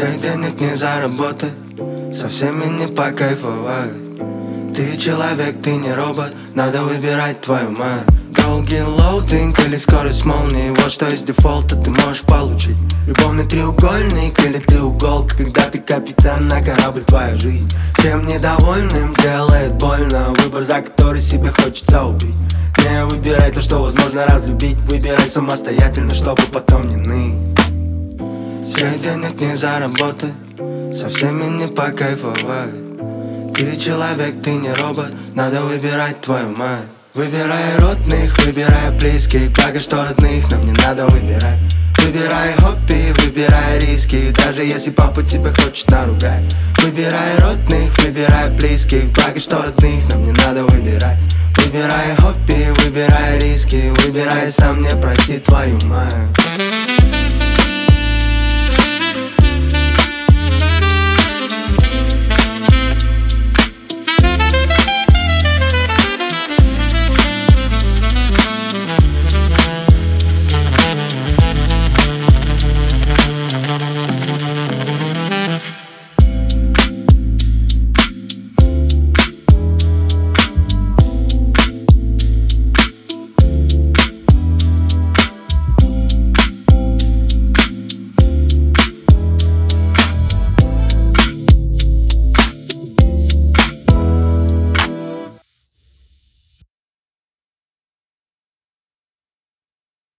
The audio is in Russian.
Всех денег не заработать, со всеми не покайфовать. Ты человек, ты не робот, надо выбирать твою мать. Долгий лоудинг или скорость молнии, вот что из дефолта ты можешь получить. Любовный треугольник или треуголка, когда ты капитан на корабль, твоя жизнь. Всем недовольным делает больно выбор, за который себе хочется убить. Не выбирай то, что возможно разлюбить, выбирай самостоятельно, чтобы потом не ныть. Всех денег не заработать, со всеми не покайфовать. Ты человек, ты не робот, надо выбирать твою мать. Выбирай родных, выбирай близких, благо что родных нам не надо выбирать. Выбирай хобби, выбирай риски, даже если папа тебя хочет наругать. Выбирай родных, выбирай близких, благо что родных нам не надо выбирать. Выбирай хобби, выбирай риски, выбирай сам, не проси твою мать.